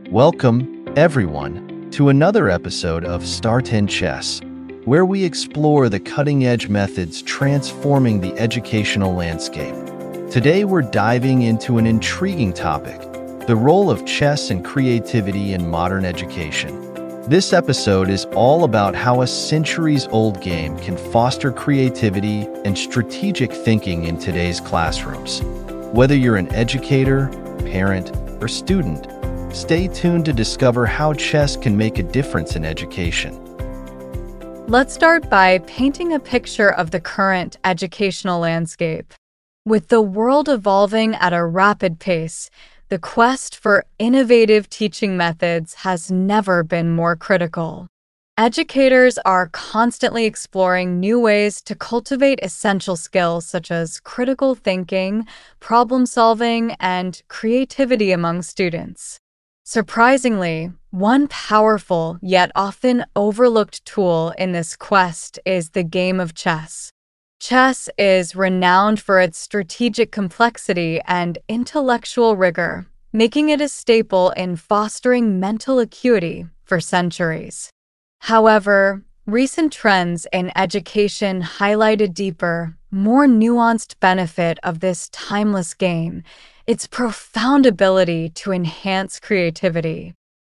Welcome, everyone, to another episode of Start in Chess, where we explore the cutting-edge methods transforming the educational landscape. Today we're diving into an intriguing topic, the role of chess and creativity in modern education. This episode is all about how a centuries-old game can foster creativity and strategic thinking in today's classrooms. Whether you're an educator, parent, or student, stay tuned to discover how chess can make a difference in education. Let's start by painting a picture of the current educational landscape. With the world evolving at a rapid pace, the quest for innovative teaching methods has never been more critical. Educators are constantly exploring new ways to cultivate essential skills such as critical thinking, problem-solving, and creativity among students. Surprisingly, one powerful yet often overlooked tool in this quest is the game of chess. Chess is renowned for its strategic complexity and intellectual rigor, making it a staple in fostering mental acuity for centuries. However, recent trends in education highlight a deeper, more nuanced benefit of this timeless game: its profound ability to enhance creativity.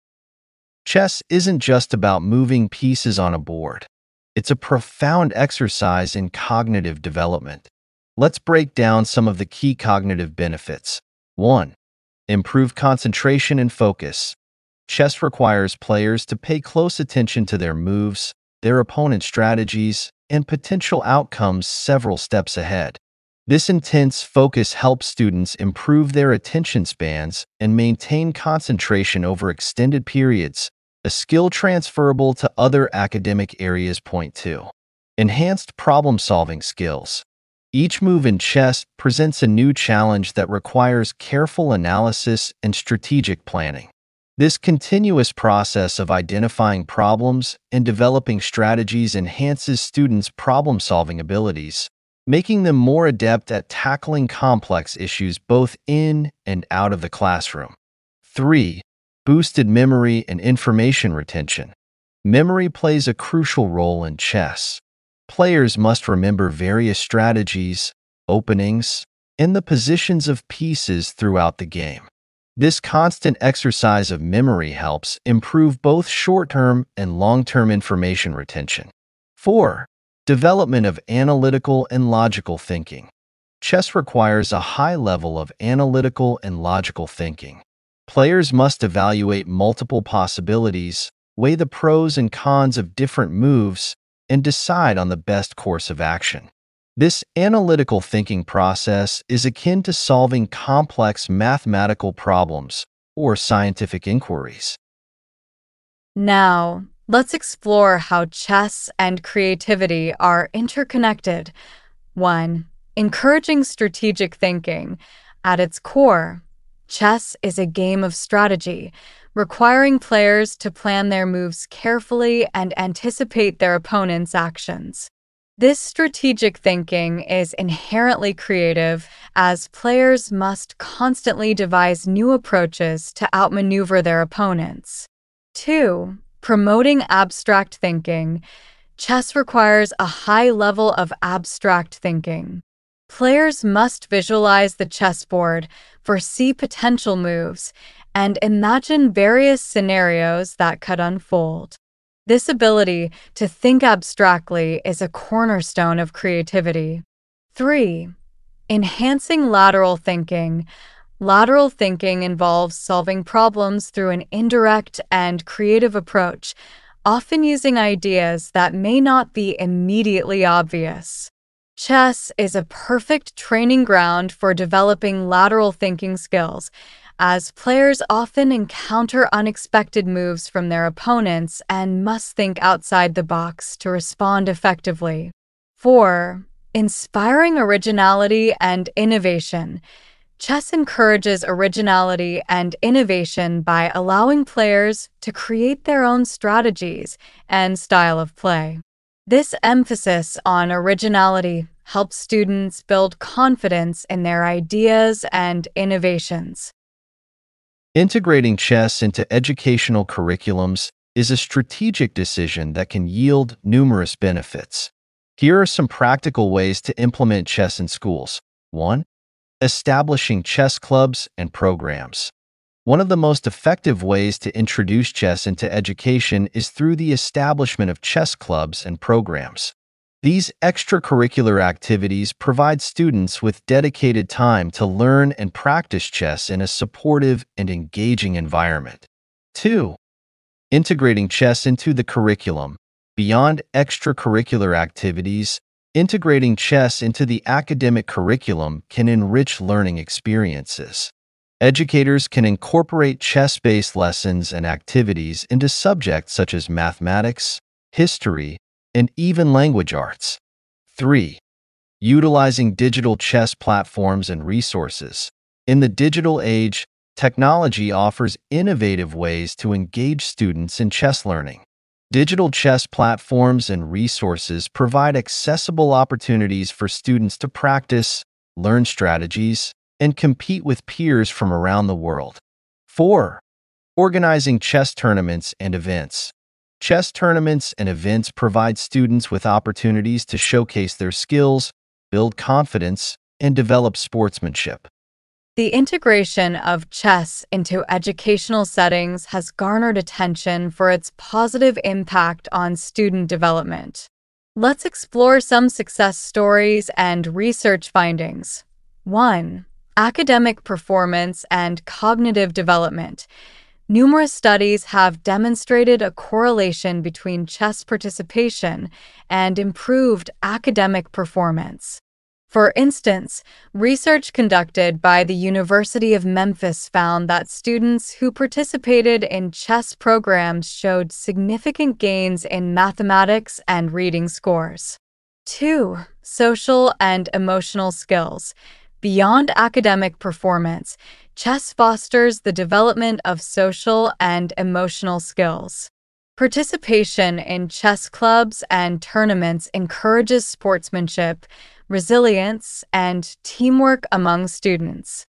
Chess isn't just about moving pieces on a board. It's a profound exercise in cognitive development. Let's break down some of the key cognitive benefits. 1. Improved concentration and focus. Chess requires players to pay close attention to their moves, their opponent's strategies, and potential outcomes several steps ahead. This intense focus helps students improve their attention spans and maintain concentration over extended periods, a skill transferable to other academic areas. Point 2. Enhanced problem-solving skills. Each move in chess presents a new challenge that requires careful analysis and strategic planning. This continuous process of identifying problems and developing strategies enhances students' problem-solving abilities, making them more adept at tackling complex issues both in and out of the classroom. 3. Boosted memory and information retention. Memory plays a crucial role in chess. Players must remember various strategies, openings, and the positions of pieces throughout the game. This constant exercise of memory helps improve both short-term and long-term information retention. 4. Development of analytical and logical thinking. Chess requires a high level of analytical and logical thinking. Players must evaluate multiple possibilities, weigh the pros and cons of different moves, and decide on the best course of action. This analytical thinking process is akin to solving complex mathematical problems or scientific inquiries. Now, let's explore how chess and creativity are interconnected. 1. Encouraging strategic thinking. At its core, chess is a game of strategy, requiring players to plan their moves carefully and anticipate their opponent's actions. This strategic thinking is inherently creative, as players must constantly devise new approaches to outmaneuver their opponents. 2. Promoting abstract thinking. Chess requires a high level of abstract thinking. Players must visualize the chessboard, foresee potential moves, and imagine various scenarios that could unfold. This ability to think abstractly is a cornerstone of creativity. 3. Enhancing lateral thinking. Lateral thinking involves solving problems through an indirect and creative approach, often using ideas that may not be immediately obvious. Chess is a perfect training ground for developing lateral thinking skills, as players often encounter unexpected moves from their opponents and must think outside the box to respond effectively. 4. Inspiring originality and innovation. Chess encourages originality and innovation by allowing players to create their own strategies and style of play. This emphasis on originality helps students build confidence in their ideas and innovations. Integrating chess into educational curriculums is a strategic decision that can yield numerous benefits. Here are some practical ways to implement chess in schools. 1. Establishing chess clubs and programs. One of the most effective ways to introduce chess into education is through the establishment of chess clubs and programs. These extracurricular activities provide students with dedicated time to learn and practice chess in a supportive and engaging environment. 2. Integrating chess into the curriculum. Beyond extracurricular activities, integrating chess into the academic curriculum can enrich learning experiences. Educators can incorporate chess-based lessons and activities into subjects such as mathematics, history, and even language arts. 3. Utilizing digital chess platforms and resources. In the digital age, technology offers innovative ways to engage students in chess learning. Digital chess platforms and resources provide accessible opportunities for students to practice, learn strategies, and compete with peers from around the world. 4. Organizing chess tournaments and events. Chess tournaments and events provide students with opportunities to showcase their skills, build confidence, and develop sportsmanship. The integration of chess into educational settings has garnered attention for its positive impact on student development. Let's explore some success stories and research findings. 1. Academic performance and cognitive development. Numerous studies have demonstrated a correlation between chess participation and improved academic performance. For instance, research conducted by the University of Memphis found that students who participated in chess programs showed significant gains in mathematics and reading scores. 2. Social and emotional skills. Beyond academic performance, chess fosters the development of social and emotional skills. Participation in chess clubs and tournaments encourages sportsmanship, resilience, and teamwork among students.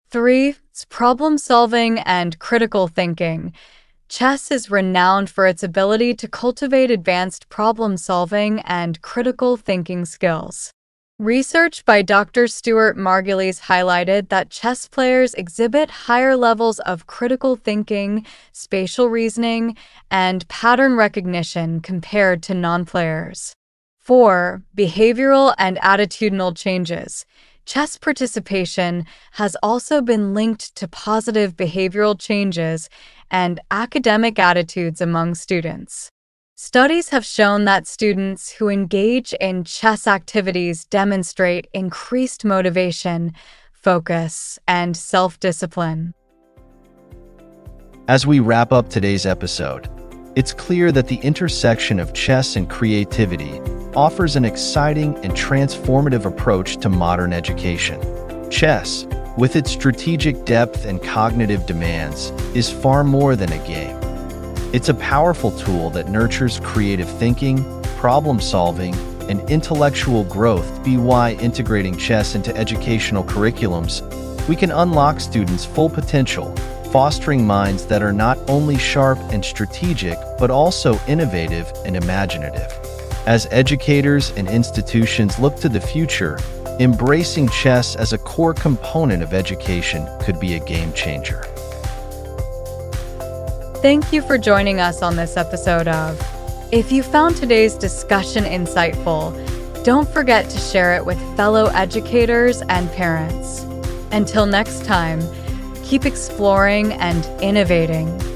3. Problem solving and critical thinking. Chess is renowned for its ability to cultivate advanced problem solving and critical thinking skills. Research by Dr. Stuart Margulies highlighted that chess players exhibit higher levels of critical thinking, spatial reasoning, and pattern recognition compared to non-players. 4. Behavioral and attitudinal changes. Chess participation has also been linked to positive behavioral changes and academic attitudes among students. Studies have shown that students who engage in chess activities demonstrate increased motivation, focus, and self-discipline. As we wrap up today's episode, it's clear that the intersection of chess and creativity offers an exciting and transformative approach to modern education. Chess, with its strategic depth and cognitive demands, is far more than a game. It's a powerful tool that nurtures creative thinking, problem-solving, and intellectual growth. By integrating chess into educational curriculums, we can unlock students' full potential, fostering minds that are not only sharp and strategic, but also innovative and imaginative. As educators and institutions look to the future, embracing chess as a core component of education could be a game changer. Thank you for joining us on this episode of. If you found today's discussion insightful, don't forget to share it with fellow educators and parents. Until next time, keep exploring and innovating.